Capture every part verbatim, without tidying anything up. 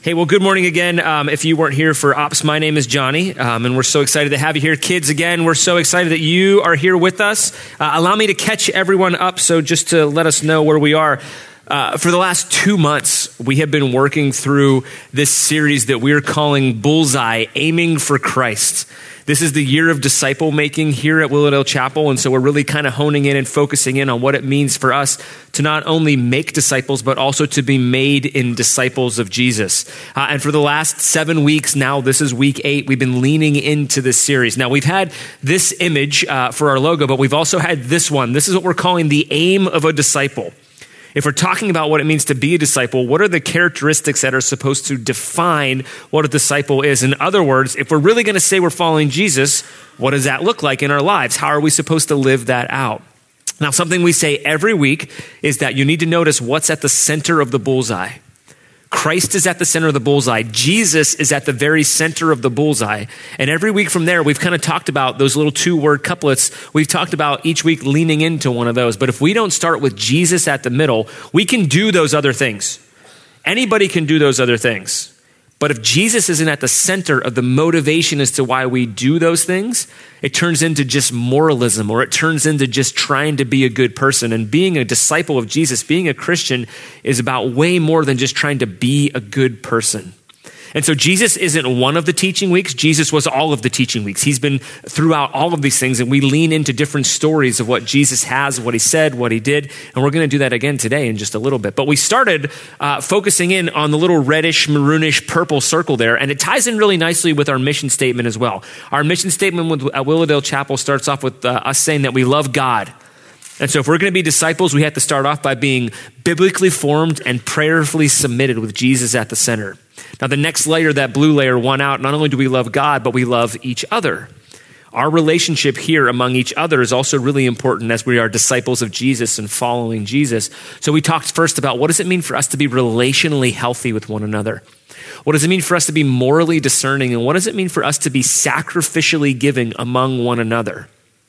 Hey, well, good morning again. Um, if you weren't here for Ops, my name is Johnny, um, and we're so excited to have you here. Kids, again, we're so excited that you are here with us. Uh, allow me to catch everyone up, so just to let us know where we are. Uh, for the last two months, we have been working through this series that we're calling Bullseye, Aiming for Christ. This is the year of disciple making here at Willowdale Chapel, and so we're really kind of honing in and focusing in on what it means for us to not only make disciples, but also to be made in disciples of Jesus. Uh, and for the last seven weeks now, this is week eight, we've been leaning into this series. Now, we've had this image uh, for our logo, but we've also had this one. This is what we're calling the aim of a disciple. If we're talking about what it means to be a disciple, what are the characteristics that are supposed to define what a disciple is? In other words, if we're really going to say we're following Jesus, what does that look like in our lives? How are we supposed to live that out? Now, something we say every week is that you need to notice what's at the center of the bullseye. Christ is at the center of the bullseye. Jesus is at the very center of the bullseye. And every week from there, we've kind of talked about those little two-word couplets. We've talked about each week leaning into one of those. But if we don't start with Jesus at the middle, we can do those other things. Anybody can do those other things. But if Jesus isn't at the center of the motivation as to why we do those things, it turns into just moralism, or it turns into just trying to be a good person. And being a disciple of Jesus, being a Christian, is about way more than just trying to be a good person. And so Jesus isn't one of the teaching weeks. Jesus was all of the teaching weeks. He's been throughout all of these things, and we lean into different stories of what Jesus has, what he said, what he did. And we're going to do that again today in just a little bit. But we started uh, focusing in on the little reddish, maroonish, purple circle there, and it ties in really nicely with our mission statement as well. Our mission statement with, at Willowdale Chapel starts off with uh, us saying that we love God. And so if we're going to be disciples, we have to start off by being biblically formed and prayerfully submitted with Jesus at the center. Now, the next layer, that blue layer, won out. Not only do we love God, but we love each other. Our relationship here among each other is also really important as we are disciples of Jesus and following Jesus. So we talked first about what does it mean for us to be relationally healthy with one another? What does it mean for us to be morally discerning? And what does it mean for us to be sacrificially giving among one another?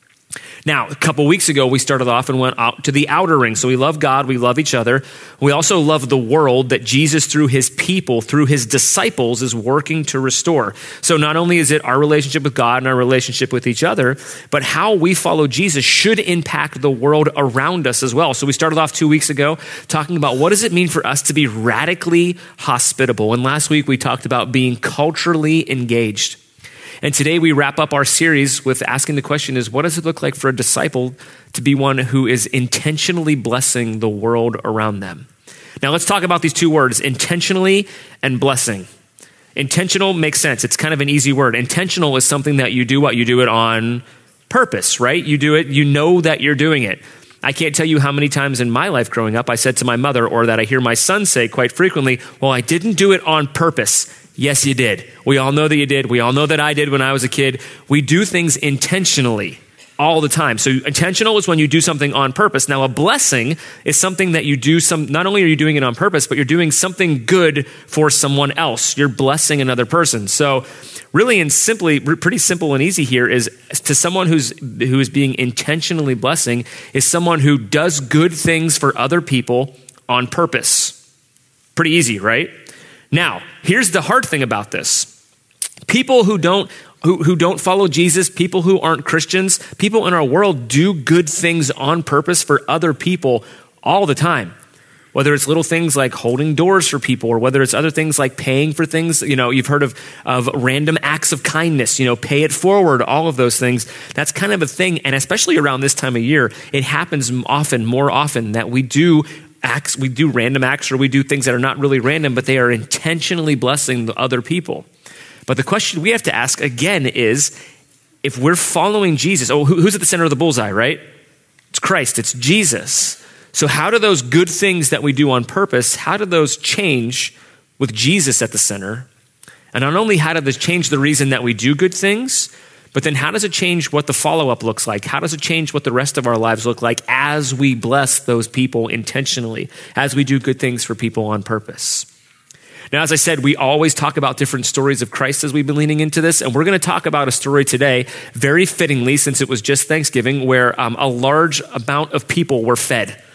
Now, a couple weeks ago, we started off and went out to the outer ring. So we love God, we love each other. We also love the world that Jesus, through his people, through his disciples, is working to restore. So not only is it our relationship with God and our relationship with each other, but how we follow Jesus should impact the world around us as well. So we started off two weeks ago talking about what does it mean for us to be radically hospitable. And last week, we talked about being culturally engaged. And today we wrap up our series with asking the question is, what does it look like for a disciple to be one who is intentionally blessing the world around them? Now let's talk about these two words, intentionally and blessing. Intentional makes sense. It's kind of an easy word. Intentional is something that you do what? You do it on purpose, right? You do it, you know that you're doing it. I can't tell you how many times in my life growing up I said to my mother, or that I hear my son say quite frequently, well, I didn't do it on purpose. Yes, you did. We all know that you did. We all know that I did when I was a kid. We do things intentionally all the time. So intentional is when you do something on purpose. Now, a blessing is something that you do some, not only are you doing it on purpose, but you're doing something good for someone else. You're blessing another person. So really and simply, pretty simple and easy here is to someone who's who is being intentionally blessing is someone who does good things for other people on purpose. Pretty easy, right? Now, here's the hard thing about this. People who don't who, who don't follow Jesus, people who aren't Christians, people in our world do good things on purpose for other people all the time. Whether it's little things like holding doors for people, or whether it's other things like paying for things. You know, you've heard of, of random acts of kindness, you know, pay it forward, all of those things. That's kind of a thing. And especially around this time of year, it happens often, more often, that we do acts, we do random acts, or we do things that are not really random, but they are intentionally blessing the other people. But the question we have to ask again is, if we're following Jesus, oh, who's at the center of the bullseye, right? It's Christ, it's Jesus. So how do those good things that we do on purpose, how do those change with Jesus at the center? And not only how do those change the reason that we do good things, but then how does it change what the follow-up looks like? How does it change what the rest of our lives look like as we bless those people intentionally, as we do good things for people on purpose? Now, as I said, we always talk about different stories of Christ as we've been leaning into this, and we're going to talk about a story today, very fittingly, since it was just Thanksgiving, where um, a large amount of people were fed.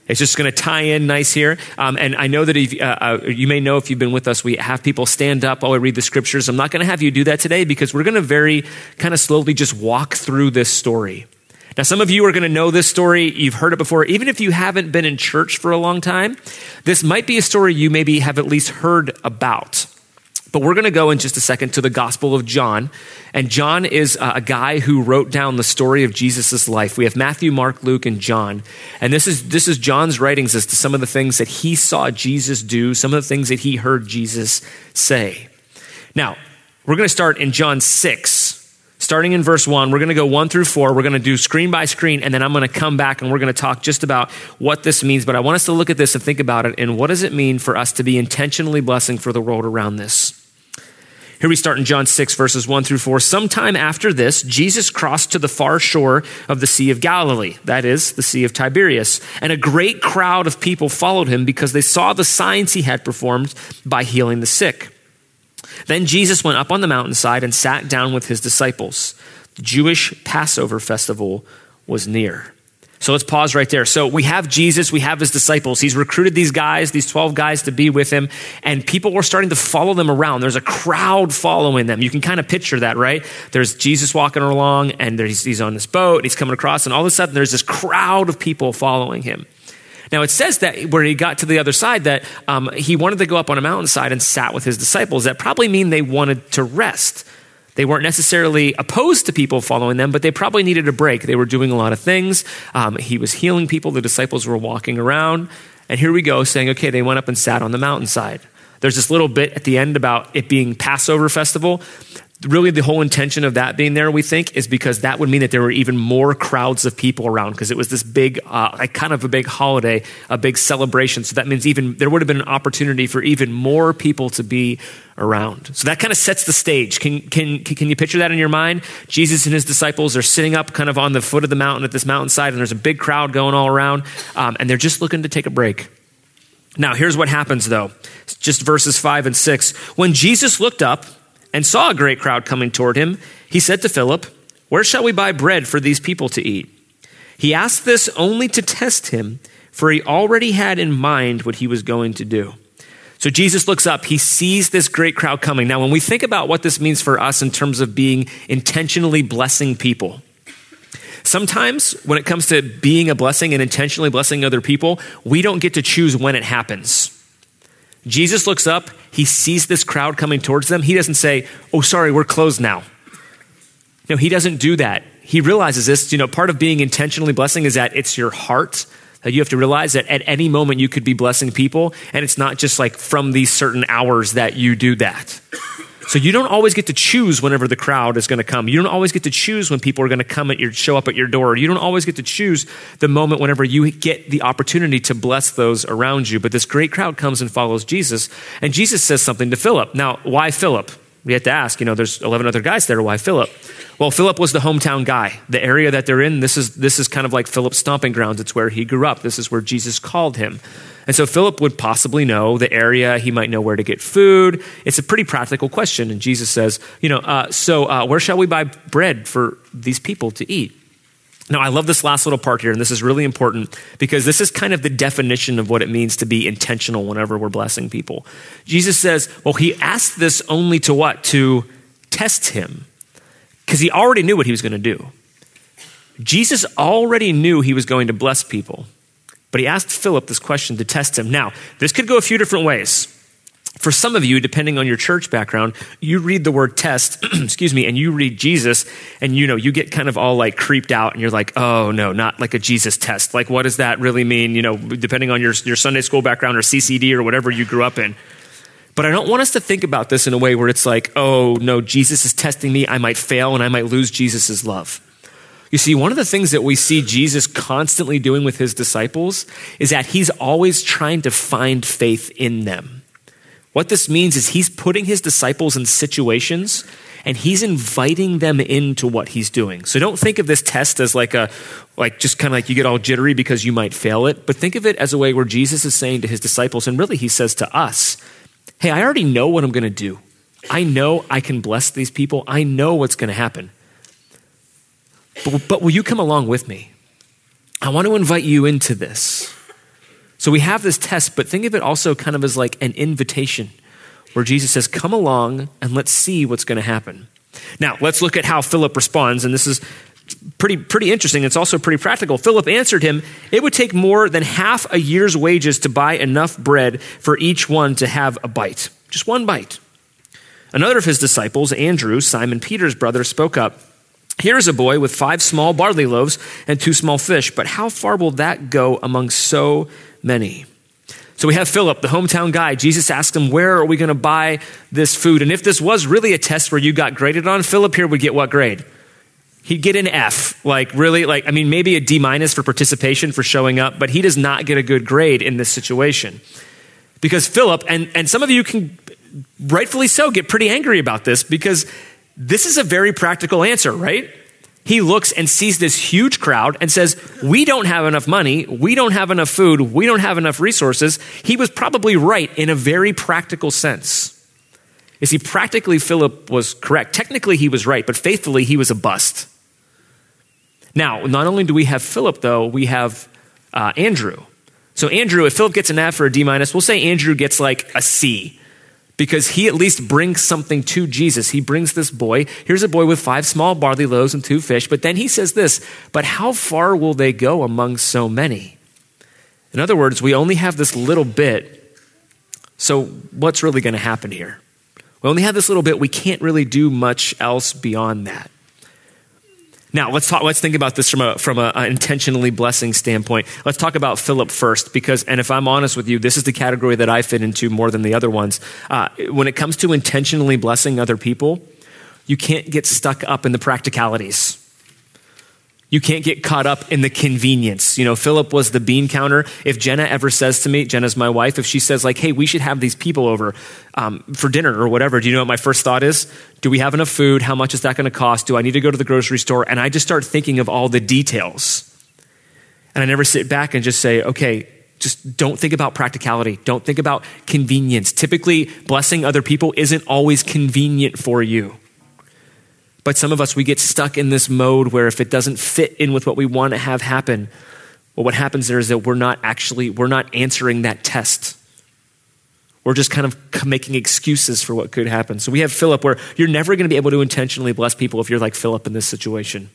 It's just going to tie in nice here. Um, and I know that if, uh, uh, you may know if you've been with us, we have people stand up while we read the scriptures. I'm not going to have you do that today because we're going to very kind of slowly just walk through this story. Now, some of you are going to know this story. You've heard it before. Even if you haven't been in church for a long time, this might be a story you maybe have at least heard about. But we're going to go in just a second to the Gospel of John. And John is a guy who wrote down the story of Jesus' life. We have Matthew, Mark, Luke, and John. And this is this is John's writings as to some of the things that he saw Jesus do, some of the things that he heard Jesus say. Now, we're going to start in John six. Starting in verse one, we're going to go one through four. We're going to do screen by screen, and then I'm going to come back and we're going to talk just about what this means. But I want us to look at this and think about it. And what does it mean for us to be intentionally blessing for the world around this? Here we start in John six, verses one through four. Sometime after this, Jesus crossed to the far shore of the Sea of Galilee, that is, the Sea of Tiberias, and a great crowd of people followed him because they saw the signs he had performed by healing the sick. Then Jesus went up on the mountainside and sat down with his disciples. The Jewish Passover festival was near. So let's pause right there. So we have Jesus, we have his disciples. He's recruited these guys, these twelve guys to be with him, and people were starting to follow them around. There's a crowd following them. You can kind of picture that, right? There's Jesus walking along, and he's, he's on this boat, and he's coming across, and all of a sudden there's this crowd of people following him. Now it says that where he got to the other side that um, he wanted to go up on a mountainside and sat with his disciples. That probably mean they wanted to rest. They weren't necessarily opposed to people following them, but they probably needed a break. They were doing a lot of things. Um, he was healing people. The disciples were walking around. And here we go saying, okay, they went up and sat on the mountainside. There's this little bit at the end about it being Passover festival. Really, the whole intention of that being there, we think, is because that would mean that there were even more crowds of people around because it was this big, uh, like kind of a big holiday, a big celebration. So that means even there would have been an opportunity for even more people to be around. So that kind of sets the stage. Can can can you picture that in your mind? Jesus and his disciples are sitting up kind of on the foot of the mountain at this mountainside, and there's a big crowd going all around, um, and they're just looking to take a break. Now, here's what happens, though. It's just verses five and six. When Jesus looked up and saw a great crowd coming toward him, he said to Philip, "Where shall we buy bread for these people to eat?" He asked this only to test him, for he already had in mind what he was going to do. So Jesus looks up, he sees this great crowd coming. Now, when we think about what this means for us in terms of being intentionally blessing people, sometimes when it comes to being a blessing and intentionally blessing other people, we don't get to choose when it happens. Jesus looks up, he sees this crowd coming towards them. He doesn't say, "Oh, sorry, we're closed now." No, he doesn't do that. He realizes this, you know, part of being intentionally blessing is that it's your heart. That you have to realize that at any moment you could be blessing people, and it's not just like from these certain hours that you do that. So you don't always get to choose whenever the crowd is going to come. You don't always get to choose when people are going to come at your, show up at your door. You don't always get to choose the moment whenever you get the opportunity to bless those around you. But this great crowd comes and follows Jesus, and Jesus says something to Philip. Now, why Philip? We have to ask, you know, there's eleven other guys there. Why Philip? Well, Philip was the hometown guy. The area that they're in, this is this is kind of like Philip's stomping grounds. It's where he grew up. This is where Jesus called him. And so Philip would possibly know the area. He might know where to get food. It's a pretty practical question. And Jesus says, you know, uh, so uh, where shall we buy bread for these people to eat? Now, I love this last little part here, and this is really important because this is kind of the definition of what it means to be intentional whenever we're blessing people. Jesus says, well, he asked this only to what? To test him, because he already knew what he was going to do. Jesus already knew he was going to bless people, but he asked Philip this question to test him. Now, this could go a few different ways. For some of you, depending on your church background, you read the word test, excuse me, and you read Jesus, and you know, you get kind of all like creeped out, and you're like, oh no, not like a Jesus test. Like, what does that really mean? You know, depending on your, your Sunday school background or C C D or whatever you grew up in. But I don't want us to think about this in a way where it's like, oh no, Jesus is testing me. I might fail and I might lose Jesus's love. You see, one of the things that we see Jesus constantly doing with his disciples is that he's always trying to find faith in them. What this means is he's putting his disciples in situations and he's inviting them into what he's doing. So don't think of this test as like a, like just kind of like you get all jittery because you might fail it, but think of it as a way where Jesus is saying to his disciples, and really he says to us, hey, I already know what I'm going to do. I know I can bless these people. I know what's going to happen. But, but will you come along with me? I want to invite you into this. So we have this test, but think of it also kind of as like an invitation where Jesus says, come along and let's see what's going to happen. Now, let's look at how Philip responds, and this is pretty pretty interesting. It's also pretty practical. Philip answered him, it would take more than half a year's wages to buy enough bread for each one to have a bite. Just one bite. Another of his disciples, Andrew, Simon Peter's brother, spoke up. Here is a boy with five small barley loaves and two small fish, but how far will that go among so many? So we have Philip, the hometown guy. Jesus asked him, where are we going to buy this food? And if this was really a test where you got graded on, Philip here would get what grade? He'd get an F, like really, like, I mean, maybe a D minus for participation, for showing up, but he does not get a good grade in this situation. Because Philip, and, and some of you can rightfully so get pretty angry about this, because this is a very practical answer, right? He looks and sees this huge crowd and says, we don't have enough money, we don't have enough food, we don't have enough resources. He was probably right in a very practical sense. You see, practically Philip was correct. Technically he was right, but faithfully he was a bust. Now, not only do we have Philip, though, we have uh, Andrew. So Andrew, if Philip gets an F or a D minus, we'll say Andrew gets like a C, because he at least brings something to Jesus. He brings this boy. Here's a boy with five small barley loaves and two fish. But then he says this, but how far will they go among so many? In other words, we only have this little bit. So what's really going to happen here? We only have this little bit. We can't really do much else beyond that. Now, let's talk. Let's think about this from a from a, a intentionally blessing standpoint. Let's talk about Philip first, because, and if I'm honest with you, this is the category that I fit into more than the other ones. Uh, when it comes to intentionally blessing other people, you can't get stuck up in the practicalities. You can't get caught up in the convenience. You know, Philip was the bean counter. If Jenna ever says to me, Jenna's my wife, if she says like, hey, we should have these people over um, for dinner or whatever, do you know what my first thought is? Do we have enough food? How much is that going to cost? Do I need to go to the grocery store? And I just start thinking of all the details. And I never sit back and just say, okay, just don't think about practicality. Don't think about convenience. Typically, blessing other people isn't always convenient for you. But some of us, we get stuck in this mode where if it doesn't fit in with what we want to have happen, well, what happens there is that we're not actually, we're not answering that test. We're just kind of making excuses for what could happen. So we have Philip, where you're never going to be able to intentionally bless people if you're like Philip in this situation.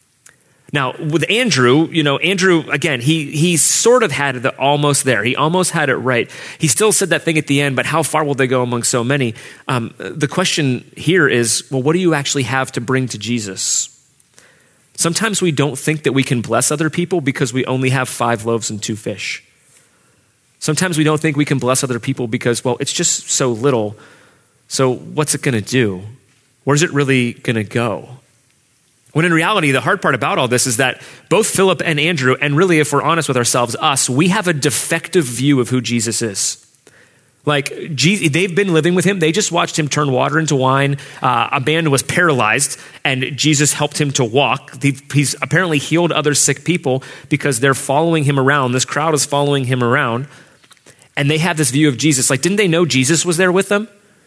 Now, with Andrew, you know, Andrew, again, he he sort of had it almost there. He almost had it right. He still said that thing at the end, but how far will they go among so many? Um, the question here is, well, what do you actually have to bring to Jesus? Sometimes we don't think that we can bless other people because we only have five loaves and two fish. Sometimes we don't think we can bless other people because, well, it's just so little. So what's it going to do? Where's it really going to go? When in reality, the hard part about all this is that both Philip and Andrew, and really if we're honest with ourselves, us, we have a defective view of who Jesus is. Like, they've been living with him. They just watched him turn water into wine. Uh, a man was paralyzed, and Jesus helped him to walk. He's apparently healed other sick people because they're following him around. This crowd is following him around, and they have this view of Jesus. Like, didn't they know Jesus was there with them?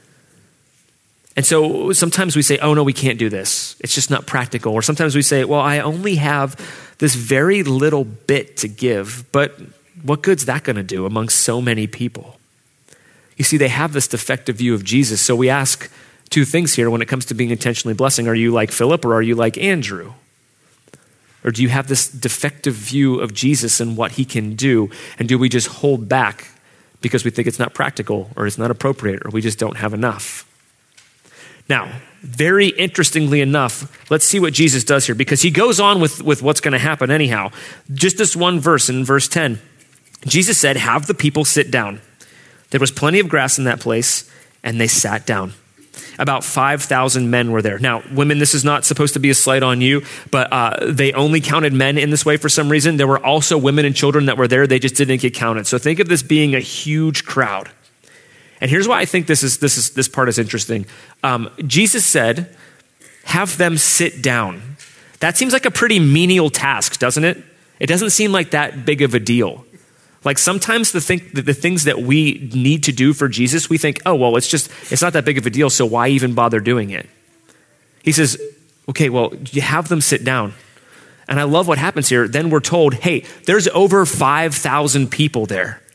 And so sometimes we say, oh, no, we can't do this. It's just not practical. Or sometimes we say, well, I only have this very little bit to give, but what good's that going to do among so many people? You see, they have this defective view of Jesus. So we ask two things here when it comes to being intentionally blessing. Are you like Philip or are you like Andrew? Or do you have this defective view of Jesus and what he can do? And do we just hold back because we think it's not practical or it's not appropriate or we just don't have enough? Now, very interestingly enough, let's see what Jesus does here, because he goes on with, with what's going to happen anyhow. Just this one verse in verse ten. Jesus said, have the people sit down. There was plenty of grass in that place, and they sat down. About five thousand men were there. Now, women, this is not supposed to be a slight on you, but uh, they only counted men in this way for some reason. There were also women and children that were there. They just didn't get counted. So think of this being a huge crowd. And here's why I think this is this is this part is interesting. Um, Jesus said, have them sit down. That seems like a pretty menial task, doesn't it? It doesn't seem like that big of a deal. Like sometimes the thing, the, the things that we need to do for Jesus, we think, oh, well, it's just, it's not that big of a deal, so why even bother doing it? He says, okay, well, you have them sit down. And I love what happens here. Then we're told, hey, there's over five thousand people there.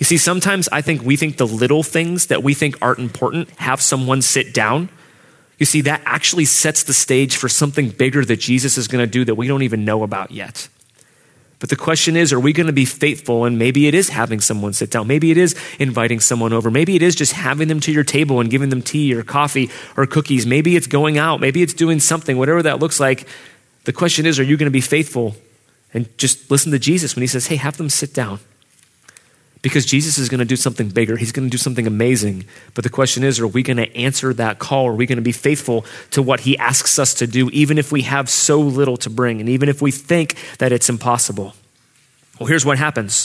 You see, sometimes I think we think the little things that we think aren't important, have someone sit down. You see, that actually sets the stage for something bigger that Jesus is going to do that we don't even know about yet. But the question is, are we going to be faithful? And maybe it is having someone sit down. Maybe it is inviting someone over. Maybe it is just having them to your table and giving them tea or coffee or cookies. Maybe it's going out. Maybe it's doing something, whatever that looks like. The question is, are you going to be faithful and just listen to Jesus when he says, hey, have them sit down? Because Jesus is going to do something bigger. He's going to do something amazing. But the question is, are we going to answer that call? Are we going to be faithful to what he asks us to do, even if we have so little to bring, and even if we think that it's impossible? Well, here's what happens.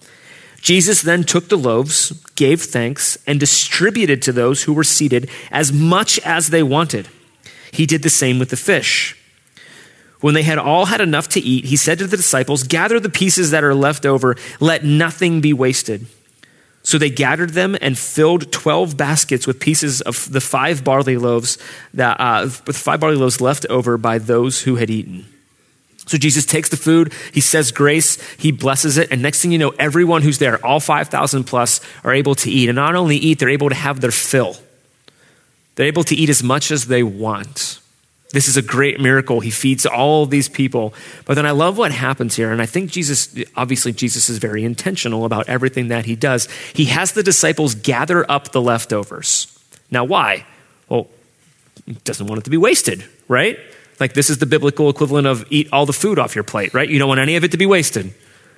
Jesus then took the loaves, gave thanks, and distributed to those who were seated as much as they wanted. He did the same with the fish. When they had all had enough to eat, he said to the disciples, gather the pieces that are left over, let nothing be wasted. So they gathered them and filled twelve baskets with pieces of the five barley loaves, that, uh, with five barley loaves left over by those who had eaten. So Jesus takes the food, he says grace, he blesses it, and next thing you know, everyone who's there, all five thousand plus, are able to eat. And not only eat, they're able to have their fill. They're able to eat as much as they want. This is a great miracle. He feeds all of these people. But then I love what happens here. And I think Jesus, obviously Jesus is very intentional about everything that he does. He has the disciples gather up the leftovers. Now, why? Well, he doesn't want it to be wasted, right? Like this is the biblical equivalent of eat all the food off your plate, right? You don't want any of it to be wasted.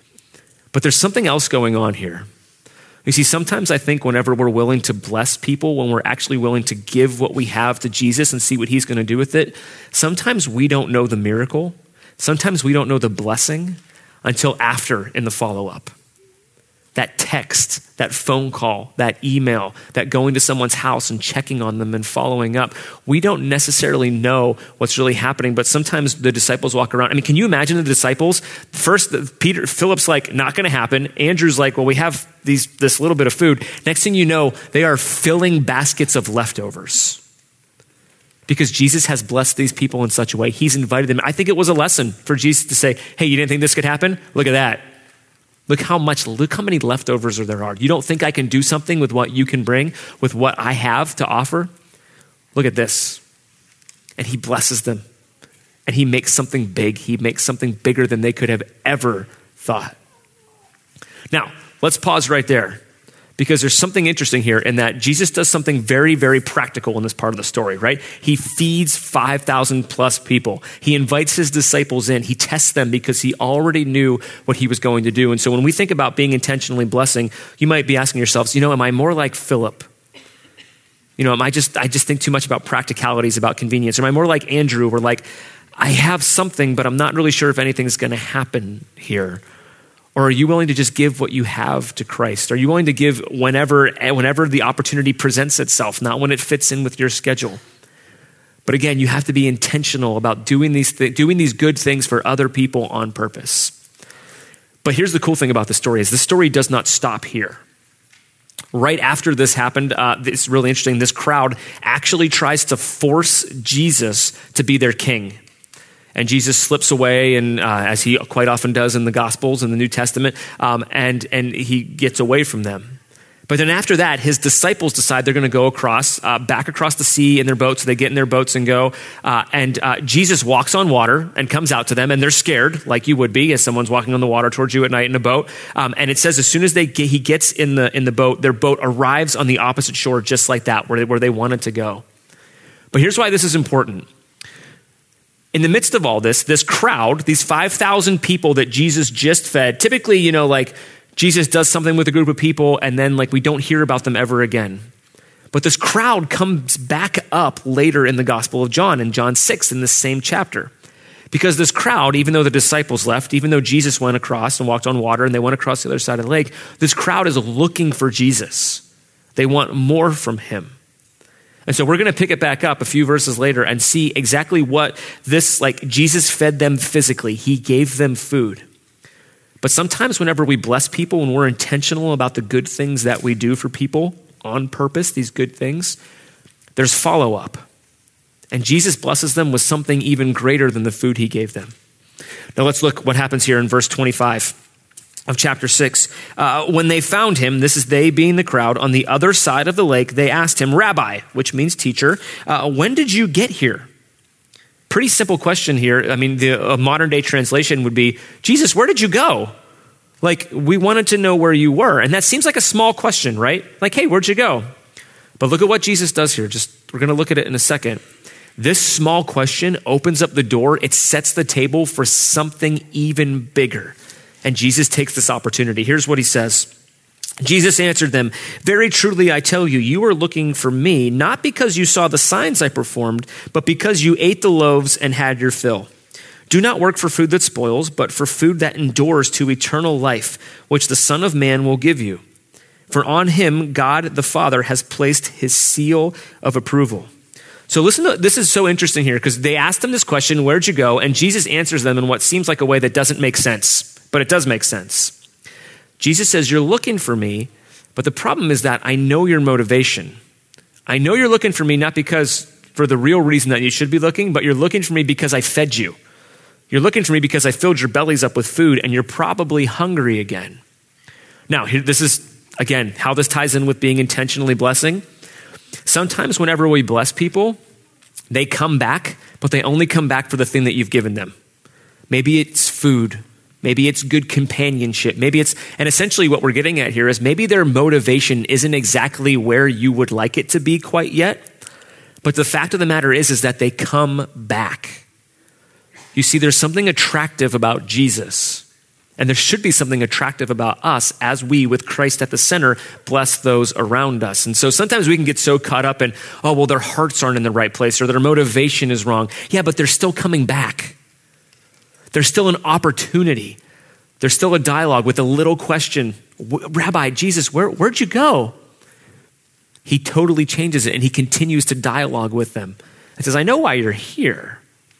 But there's something else going on here. You see, sometimes I think whenever we're willing to bless people, when we're actually willing to give what we have to Jesus and see what he's going to do with it, sometimes we don't know the miracle. Sometimes we don't know the blessing until after in the follow-up. That text, that phone call, that email, that going to someone's house and checking on them and following up. We don't necessarily know what's really happening, but sometimes the disciples walk around. I mean, can you imagine the disciples? First, Peter, Philip's like, not going to happen. Andrew's like, well, we have these this little bit of food. Next thing you know, they are filling baskets of leftovers. Because Jesus has blessed these people in such a way. He's invited them. I think it was a lesson for Jesus to say, hey, you didn't think this could happen? Look at that. Look how much, look how many leftovers there are. You don't think I can do something with what you can bring, with what I have to offer? Look at this. And he blesses them. And he makes something big. He makes something bigger than they could have ever thought. Now, let's pause right there. Because there's something interesting here in that Jesus does something very, very practical in this part of the story, right? He feeds five thousand plus people. He invites his disciples in. He tests them because he already knew what he was going to do. And so when we think about being intentionally blessing, you might be asking yourselves, you know, am I more like Philip? You know, am I just, I just think too much about practicalities, about convenience? Or am I more like Andrew, where like, I have something, but I'm not really sure if anything's going to happen here? Or are you willing to just give what you have to Christ? Are you willing to give whenever whenever the opportunity presents itself, not when it fits in with your schedule? But again, you have to be intentional about doing these th- doing these good things for other people on purpose. But here's the cool thing about the story is the story does not stop here. Right after this happened, uh, it's really interesting. This crowd actually tries to force Jesus to be their king. And Jesus slips away, and uh, as he quite often does in the Gospels and the New Testament, um, and, and he gets away from them. But then after that, his disciples decide they're going to go across, uh, back across the sea in their boats. So they get in their boats and go. Uh, and uh, Jesus walks on water and comes out to them, and they're scared, like you would be, as someone's walking on the water towards you at night in a boat. Um, and it says as soon as they get, he gets in the in the boat, their boat arrives on the opposite shore, just like that, where they, where they wanted to go. But here's why this is important. In the midst of all this, this crowd, these five thousand people that Jesus just fed, typically, you know, like Jesus does something with a group of people and then like we don't hear about them ever again. But this crowd comes back up later in the Gospel of John, in John six, in this same chapter. Because this crowd, even though the disciples left, even though Jesus went across and walked on water and they went across the other side of the lake, this crowd is looking for Jesus. They want more from him. And so we're going to pick it back up a few verses later and see exactly what this, like Jesus fed them physically. He gave them food. But sometimes whenever we bless people, when we're intentional about the good things that we do for people on purpose, these good things, there's follow-up. And Jesus blesses them with something even greater than the food he gave them. Now let's look what happens here in verse twenty-five. of chapter six. Uh, when they found him, this is they being the crowd, on the other side of the lake, they asked him, Rabbi, which means teacher, uh, when did you get here? Pretty simple question here. I mean, the modern day translation would be, Jesus, where did you go? Like, we wanted to know where you were. And that seems like a small question, right? Like, hey, where'd you go? But look at what Jesus does here. Just, we're going to look at it in a second. This small question opens up the door. It sets the table for something even bigger. And Jesus takes this opportunity. Here's what he says. Jesus answered them, very truly I tell you, you are looking for me, not because you saw the signs I performed, but because you ate the loaves and had your fill. Do not work for food that spoils, but for food that endures to eternal life, which the Son of Man will give you. For on him God the Father has placed his seal of approval. So listen, to, this is so interesting here because they asked him this question, where'd you go? And Jesus answers them in what seems like a way that doesn't make sense, but it does make sense. Jesus says, you're looking for me, but the problem is that I know your motivation. I know you're looking for me not because for the real reason that you should be looking, but you're looking for me because I fed you. You're looking for me because I filled your bellies up with food and you're probably hungry again. Now, here, this is, again, how this ties in with being intentionally blessing. Sometimes whenever we bless people, they come back, but they only come back for the thing that you've given them. Maybe it's food. Maybe it's good companionship. Maybe it's, and essentially what we're getting at here is maybe their motivation isn't exactly where you would like it to be quite yet. But the fact of the matter is, is that they come back. You see, there's something attractive about Jesus. And there should be something attractive about us as we, with Christ at the center, bless those around us. And so sometimes we can get so caught up in, oh, well, their hearts aren't in the right place or their motivation is wrong. Yeah, but they're still coming back. There's still an opportunity. There's still a dialogue with a little question. Rabbi, Jesus, where, where'd you go? He totally changes it and he continues to dialogue with them. He says, I know why you're here.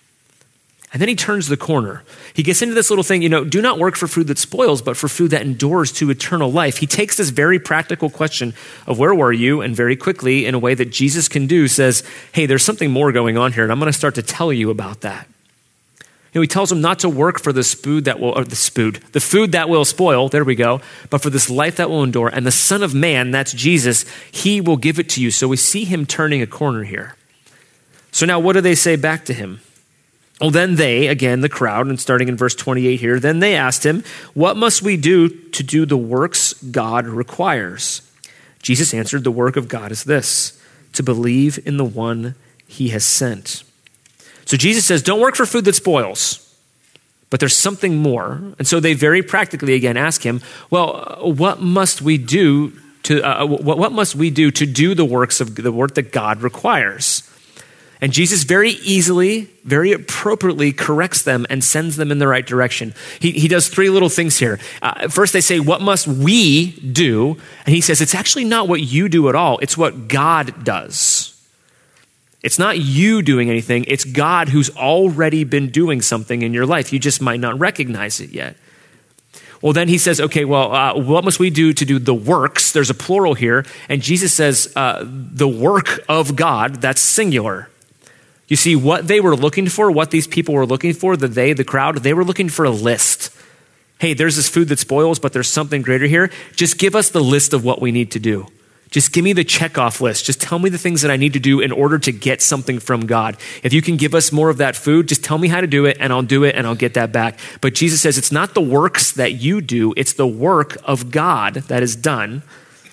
And then he turns the corner. He gets into this little thing, you know, do not work for food that spoils, but for food that endures to eternal life. He takes this very practical question of where were you? And very quickly, in a way that Jesus can do, says, hey, there's something more going on here. And I'm going to start to tell you about that. You know, he tells them not to work for this food that will, or the food, the food that will spoil, there we go, but for this life that will endure. And the Son of Man, that's Jesus, he will give it to you. So we see him turning a corner here. So now what do they say back to him? Well, then they, again, the crowd, and starting in verse twenty-eight here, then they asked him, what must we do to do the works God requires? Jesus answered, the work of God is this, to believe in the one he has sent. So Jesus says, don't work for food that spoils, but there's something more. And so they very practically again ask him, well, what must we do to, uh, what, what must we do to do the works of the work that God requires? And Jesus very easily, very appropriately corrects them and sends them in the right direction. He, he does three little things here. Uh, first, they say, what must we do? And he says, it's actually not what you do at all. It's what God does. It's not you doing anything. It's God who's already been doing something in your life. You just might not recognize it yet. Well, then he says, okay, well, uh, what must we do to do the works? There's a plural here. And Jesus says, uh, the work of God, that's singular. You see, what they were looking for, what these people were looking for, the they, the crowd, they were looking for a list. Hey, there's this food that spoils, but there's something greater here. Just give us the list of what we need to do. Just give me the checkoff list. Just tell me the things that I need to do in order to get something from God. If you can give us more of that food, just tell me how to do it and I'll do it and I'll get that back. But Jesus says it's not the works that you do, it's the work of God that is done.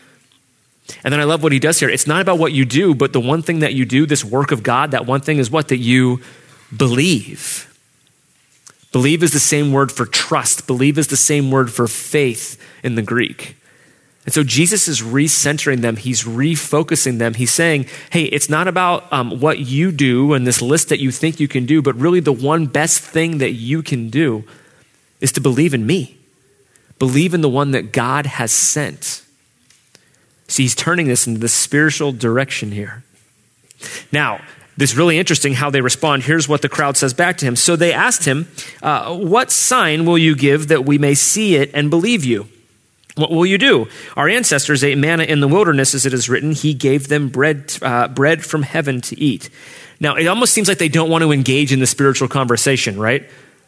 And then I love what he does here. It's not about what you do, but the one thing that you do, this work of God, that one thing is what? That you believe. Believe is the same word for trust. Believe is the same word for faith in the Greek. And so Jesus is recentering them. He's refocusing them. He's saying, hey, it's not about um, what you do and this list that you think you can do, but really the one best thing that you can do is to believe in me. Believe in the one that God has sent. See, he's turning this into the spiritual direction here. Now, this is really interesting how they respond. Here's what the crowd says back to him. So they asked him, uh, what sign will you give that we may see it and believe you? What will you do? Our ancestors ate manna in the wilderness, as it is written. He gave them bread, uh, bread from heaven to eat. Now, it almost seems like they don't want to engage in the spiritual conversation, right?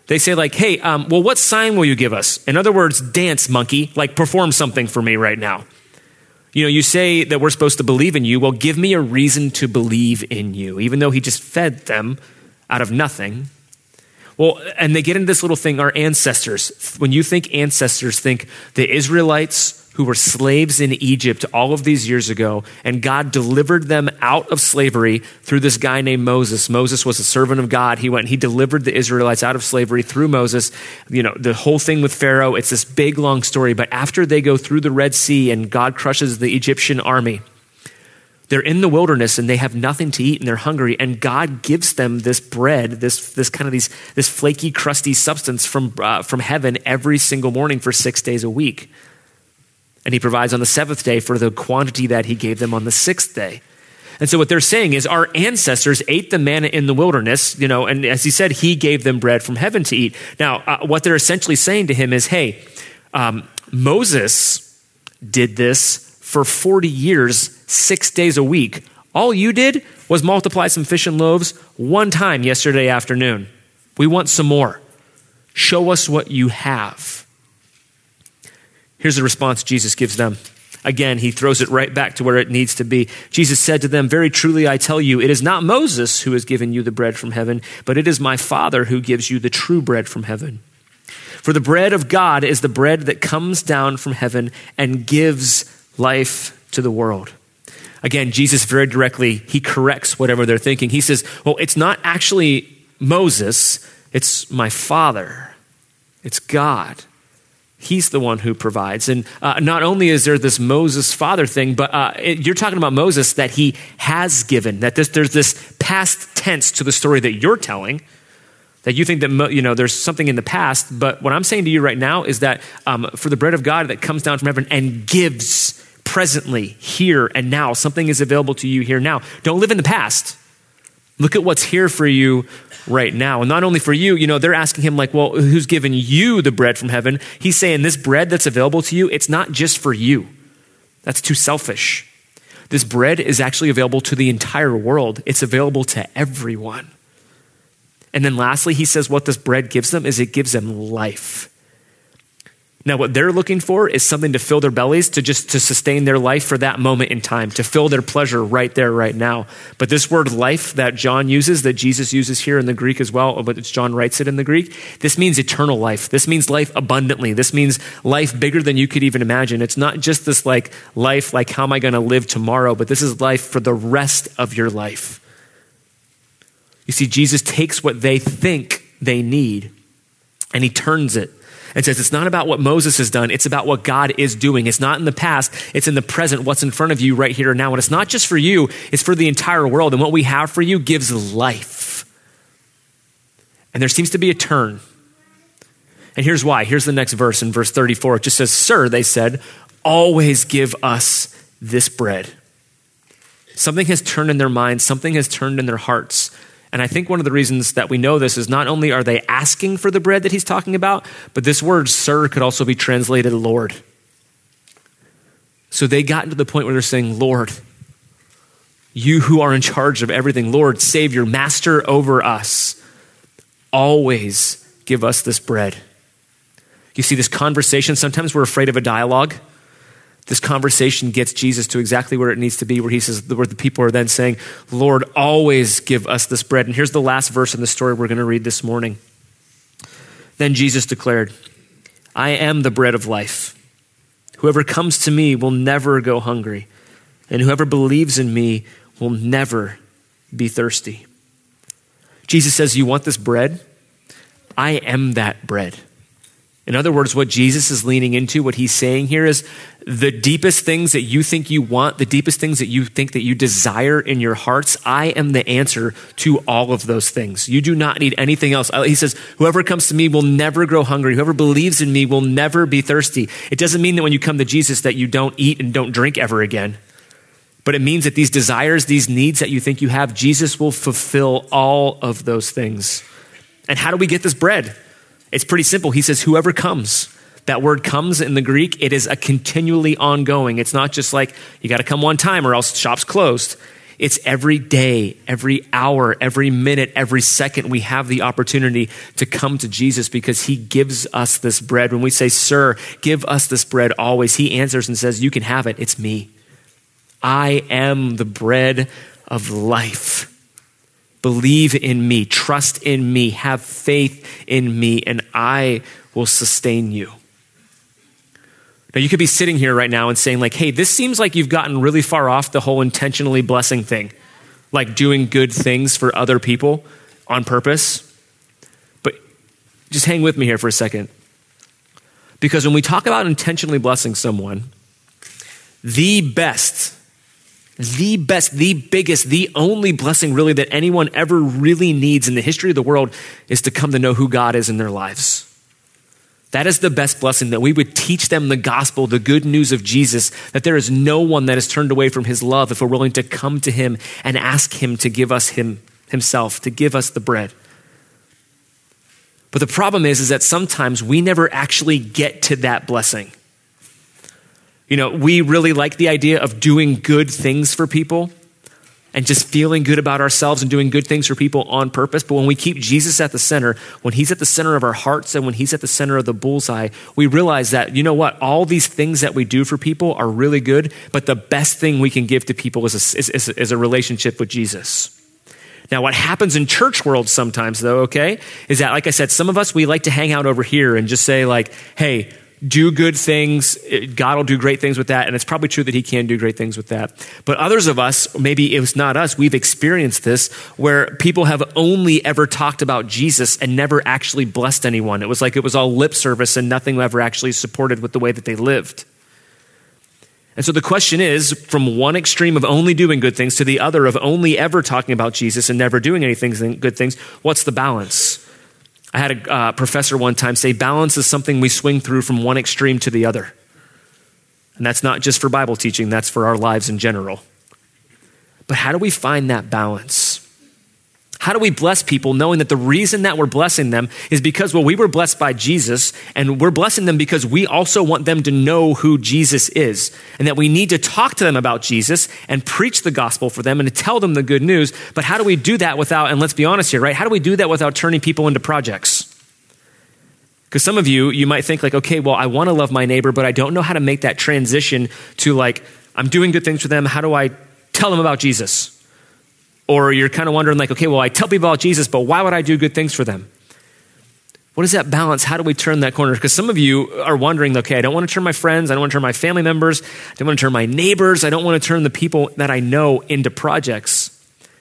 They say like, hey, um, well, what sign will you give us? In other words, dance, monkey, like perform something for me right now. You know, you say that we're supposed to believe in you. Well, give me a reason to believe in you, even though he just fed them out of nothing. Well, and they get into this little thing, our ancestors. When you think ancestors, think the Israelites who were slaves in Egypt all of these years ago, and God delivered them out of slavery through this guy named Moses. Moses was a servant of God. He went and he delivered the Israelites out of slavery through Moses. You know, the whole thing with Pharaoh, it's this big, long story. But after they go through the Red Sea and God crushes the Egyptian army, they're in the wilderness and they have nothing to eat and they're hungry. And God gives them this bread, this this kind of these this flaky, crusty substance from uh, from heaven every single morning for six days a week. And he provides on the seventh day for the quantity that he gave them on the sixth day. And so what they're saying is our ancestors ate the manna in the wilderness, you know, and as he said, he gave them bread from heaven to eat. Now, uh, what they're essentially saying to him is, hey, um, Moses did this for forty years, six days a week. All you did was multiply some fish and loaves one time yesterday afternoon. We want some more. Show us what you have. Here's the response Jesus gives them. Again, he throws it right back to where it needs to be. Jesus said to them, very truly I tell you, it is not Moses who has given you the bread from heaven, but it is my Father who gives you the true bread from heaven. For the bread of God is the bread that comes down from heaven and gives life to the world. Again, Jesus very directly, he corrects whatever they're thinking. He says, well, it's not actually Moses, it's my Father. It's God. He's the one who provides. And uh, not only is there this Moses father thing, but uh, it, you're talking about Moses that he has given, that this, there's this past tense to the story that you're telling, that you think that, you know, there's something in the past. But what I'm saying to you right now is that um, for the bread of God that comes down from heaven and gives presently, here and now, something is available to you here now. Don't live in the past. Look at what's here for you right now. And not only for you, you know, they're asking him like, well, who's given you the bread from heaven? He's saying this bread that's available to you, it's not just for you. That's too selfish. This bread is actually available to the entire world. It's available to everyone. And then lastly, he says what this bread gives them is it gives them life. Now, what they're looking for is something to fill their bellies, to just to sustain their life for that moment in time, to fill their pleasure right there, right now. But this word life that John uses, that Jesus uses here in the Greek as well, but it's John writes it in the Greek, this means eternal life. This means life abundantly. This means life bigger than you could even imagine. It's not just this like life, like how am I going to live tomorrow, but this is life for the rest of your life. You see, Jesus takes what they think they need and he turns it and says, it's not about what Moses has done. It's about what God is doing. It's not in the past. It's in the present, what's in front of you right here and now. And it's not just for you. It's for the entire world. And what we have for you gives life. And there seems to be a turn. And here's why. Here's the next verse in verse thirty-four. It just says, sir, they said, always give us this bread. Something has turned in their minds. Something has turned in their hearts. And I think one of the reasons that we know this is not only are they asking for the bread that he's talking about, but this word sir could also be translated Lord. So they got to the point where they're saying, Lord, you who are in charge of everything, Lord, Savior, Master over us, always give us this bread. You see this conversation, sometimes we're afraid of a dialogue. This conversation gets Jesus to exactly where it needs to be, where he says, where the people are then saying, Lord, always give us this bread. And here's the last verse in the story we're going to read this morning. Then Jesus declared, I am the bread of life. Whoever comes to me will never go hungry, and whoever believes in me will never be thirsty. Jesus says, you want this bread? I am that bread. In other words, what Jesus is leaning into, what he's saying here is the deepest things that you think you want, the deepest things that you think that you desire in your hearts, I am the answer to all of those things. You do not need anything else. He says, whoever comes to me will never grow hungry. Whoever believes in me will never be thirsty. It doesn't mean that when you come to Jesus that you don't eat and don't drink ever again. But it means that these desires, these needs that you think you have, Jesus will fulfill all of those things. And how do we get this bread? It's pretty simple. He says, whoever comes. That word comes in the Greek, it is a continually ongoing. It's not just like you got to come one time or else shop's closed. It's every day, every hour, every minute, every second we have the opportunity to come to Jesus because he gives us this bread. When we say, sir, give us this bread always, he answers and says, you can have it. It's me. I am the bread of life. Believe in me, trust in me, have faith in me, and I will sustain you. Now, you could be sitting here right now and saying like, hey, this seems like you've gotten really far off the whole intentionally blessing thing, like doing good things for other people on purpose. But just hang with me here for a second. Because when we talk about intentionally blessing someone, the best, the best, the biggest, the only blessing really that anyone ever really needs in the history of the world is to come to know who God is in their lives. That is the best blessing, that we would teach them the gospel, the good news of Jesus, that there is no one that is turned away from his love if we're willing to come to him and ask him to give us him himself, to give us the bread. But the problem is, is that sometimes we never actually get to that blessing. You know, we really like the idea of doing good things for people and just feeling good about ourselves and doing good things for people on purpose. But when we keep Jesus at the center, when he's at the center of our hearts and when he's at the center of the bullseye, we realize that, you know what, all these things that we do for people are really good, but the best thing we can give to people is a, is, is, is a relationship with Jesus. Now, what happens in church world sometimes though, okay, is that, like I said, some of us, we like to hang out over here and just say like, hey, do good things. God will do great things with that. And it's probably true that he can do great things with that. But others of us, maybe it was not us, we've experienced this where people have only ever talked about Jesus and never actually blessed anyone. It was like it was all lip service and nothing ever actually supported with the way that they lived. And so the question is, from one extreme of only doing good things to the other of only ever talking about Jesus and never doing anything good things, what's the balance? I had a uh, professor one time say balance is something we swing through from one extreme to the other. And that's not just for Bible teaching, that's for our lives in general. But how do we find that balance? How do we bless people knowing that the reason that we're blessing them is because, well, we were blessed by Jesus and we're blessing them because we also want them to know who Jesus is and that we need to talk to them about Jesus and preach the gospel for them and to tell them the good news. But how do we do that without, and let's be honest here, right? How do we do that without turning people into projects? Because some of you, you might think like, okay, well, I want to love my neighbor, but I don't know how to make that transition to like, I'm doing good things for them. How do I tell them about Jesus? Or you're kind of wondering like, okay, well, I tell people about Jesus, but why would I do good things for them? What is that balance? How do we turn that corner? Because some of you are wondering, okay, I don't want to turn my friends. I don't want to turn my family members. I don't want to turn my neighbors. I don't want to turn the people that I know into projects.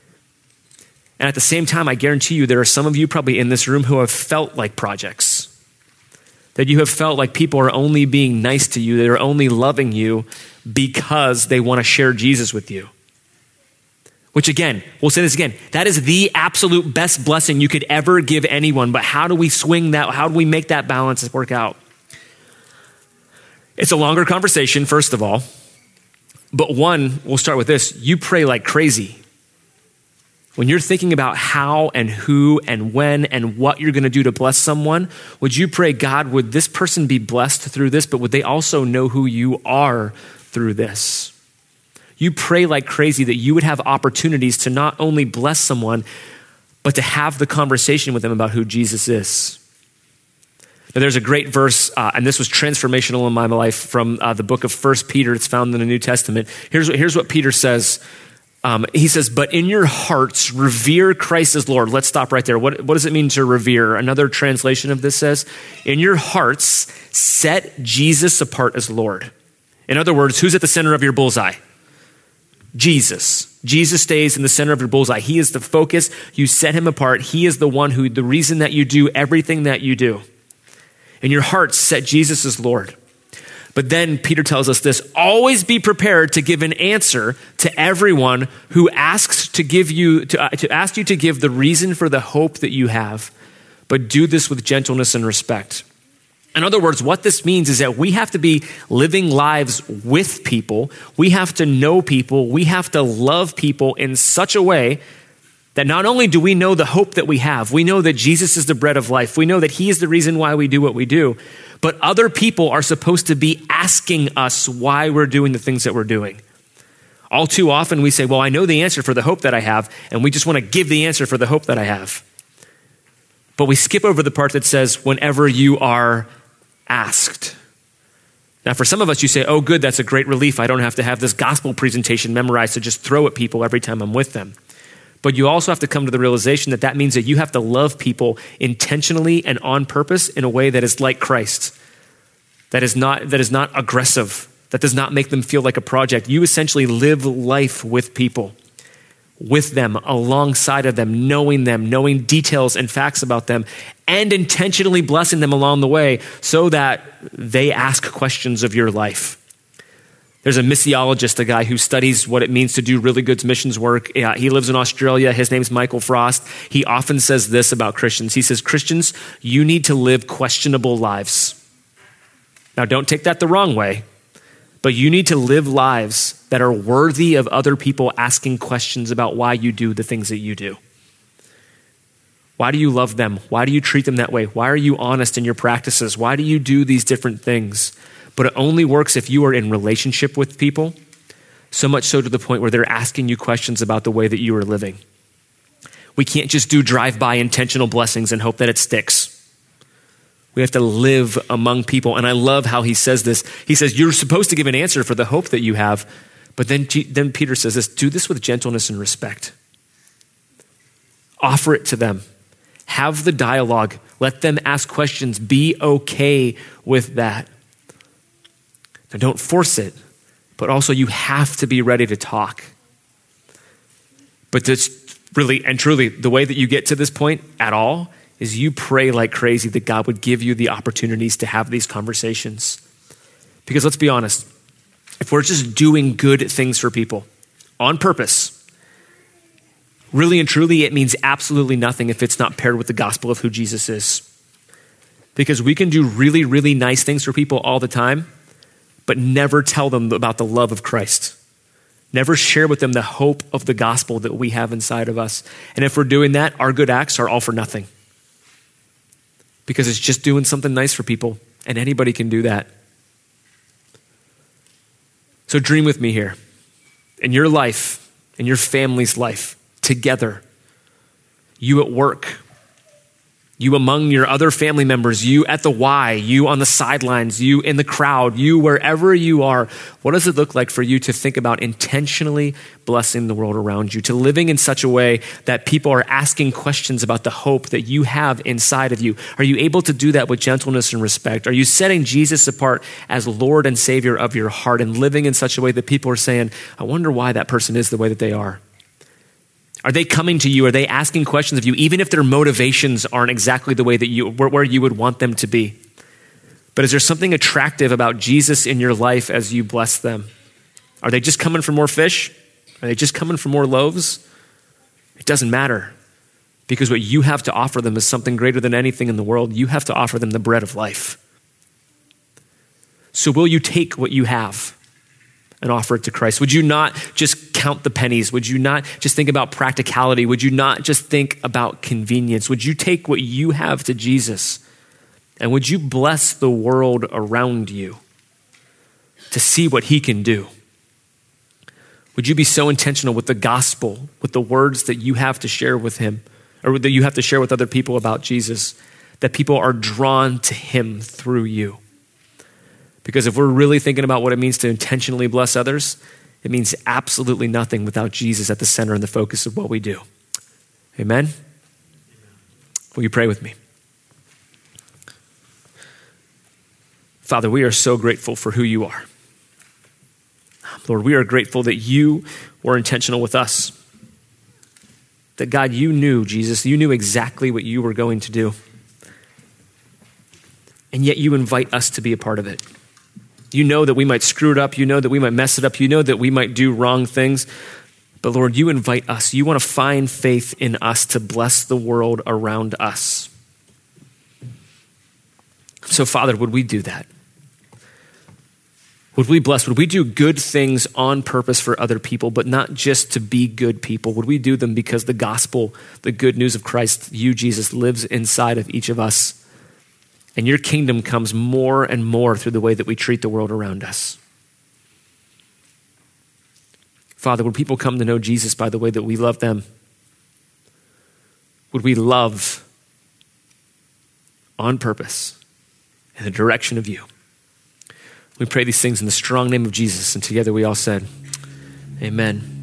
And at the same time, I guarantee you there are some of you probably in this room who have felt like projects. That you have felt like people are only being nice to you. They're only loving you because they want to share Jesus with you. Which again, we'll say this again, that is the absolute best blessing you could ever give anyone. But how do we swing that? How do we make that balance work out? It's a longer conversation, first of all. But one, we'll start with this. You pray like crazy. When you're thinking about how and who and when and what you're going to do to bless someone, would you pray, God, would this person be blessed through this, but would they also know who you are through this? You pray like crazy that you would have opportunities to not only bless someone, but to have the conversation with them about who Jesus is. Now, there's a great verse, uh, and this was transformational in my life from uh, the book of First Peter. It's found in the New Testament. Here's what, here's what Peter says. Um, he says, but in your hearts, revere Christ as Lord. Let's stop right there. What, what does it mean to revere? Another translation of this says, in your hearts, set Jesus apart as Lord. In other words, who's at the center of your bullseye? Jesus. Jesus stays in the center of your bullseye. He is the focus. You set him apart. He is the one who, the reason that you do everything that you do. In your hearts, set Jesus as Lord. But then Peter tells us this, always be prepared to give an answer to everyone who asks to give you, to, uh, to ask you to give the reason for the hope that you have, but do this with gentleness and respect. In other words, what this means is that we have to be living lives with people. We have to know people. We have to love people in such a way that not only do we know the hope that we have, we know that Jesus is the bread of life. We know that he is the reason why we do what we do. But other people are supposed to be asking us why we're doing the things that we're doing. All too often we say, well, I know the answer for the hope that I have, and we just want to give the answer for the hope that I have. But we skip over the part that says, whenever you are asked. Now, for some of us, you say, oh, good, that's a great relief. I don't have to have this gospel presentation memorized to just throw at people every time I'm with them. But you also have to come to the realization that that means that you have to love people intentionally and on purpose in a way that is like Christ, that is not, that is not aggressive, that does not make them feel like a project. You essentially live life with people, with them, alongside of them, knowing them, knowing details and facts about them, and intentionally blessing them along the way so that they ask questions of your life. There's a missiologist, a guy who studies what it means to do really good missions work. Yeah, he lives in Australia. His name's Michael Frost. He often says this about Christians. He says, Christians, you need to live questionable lives. Now, don't take that the wrong way, but you need to live lives that are worthy of other people asking questions about why you do the things that you do. Why do you love them? Why do you treat them that way? Why are you honest in your practices? Why do you do these different things? But it only works if you are in relationship with people, so much so to the point where they're asking you questions about the way that you are living. We can't just do drive-by intentional blessings and hope that it sticks. We have to live among people. And I love how he says this. He says, you're supposed to give an answer for the hope that you have. But then, then Peter says this, do this with gentleness and respect. Offer it to them. Have the dialogue. Let them ask questions. Be okay with that. Now, don't force it, but also you have to be ready to talk. But this really and truly, the way that you get to this point at all is you pray like crazy that God would give you the opportunities to have these conversations. Because let's be honest, if we're just doing good things for people on purpose, really and truly, it means absolutely nothing if it's not paired with the gospel of who Jesus is. Because we can do really, really nice things for people all the time, but never tell them about the love of Christ. Never share with them the hope of the gospel that we have inside of us. And if we're doing that, our good acts are all for nothing. Because it's just doing something nice for people, and anybody can do that. So dream with me here. In your life, in your family's life, together, you at work, you among your other family members, you at the Y, you on the sidelines, you in the crowd, you wherever you are, what does it look like for you to think about intentionally blessing the world around you, to living in such a way that people are asking questions about the hope that you have inside of you? Are you able to do that with gentleness and respect? Are you setting Jesus apart as Lord and Savior of your heart and living in such a way that people are saying, I wonder why that person is the way that they are? Are they coming to you? Are they asking questions of you, even if their motivations aren't exactly the way that you, where, where you would want them to be? But is there something attractive about Jesus in your life as you bless them? Are they just coming for more fish? Are they just coming for more loaves? It doesn't matter, because what you have to offer them is something greater than anything in the world. You have to offer them the bread of life. So will you take what you have and offer it to Christ? Would you not just count the pennies? Would you not just think about practicality? Would you not just think about convenience? Would you take what you have to Jesus, and would you bless the world around you to see what he can do? Would you be so intentional with the gospel, with the words that you have to share with him, or that you have to share with other people about Jesus, that people are drawn to him through you? Because if we're really thinking about what it means to intentionally bless others, it means absolutely nothing without Jesus at the center and the focus of what we do. Amen? Will you pray with me? Father, we are so grateful for who you are. Lord, we are grateful that you were intentional with us. That God, you knew, Jesus, you knew exactly what you were going to do. And yet you invite us to be a part of it. You know that we might screw it up. You know that we might mess it up. You know that we might do wrong things. But Lord, you invite us. You want to find faith in us to bless the world around us. So Father, would we do that? Would we bless? Would we do good things on purpose for other people, but not just to be good people? Would we do them because the gospel, the good news of Christ, you, Jesus, lives inside of each of us? And your kingdom comes more and more through the way that we treat the world around us. Father, would people come to know Jesus by the way that we love them? Would we love on purpose in the direction of you? We pray these things in the strong name of Jesus, and together we all said, amen.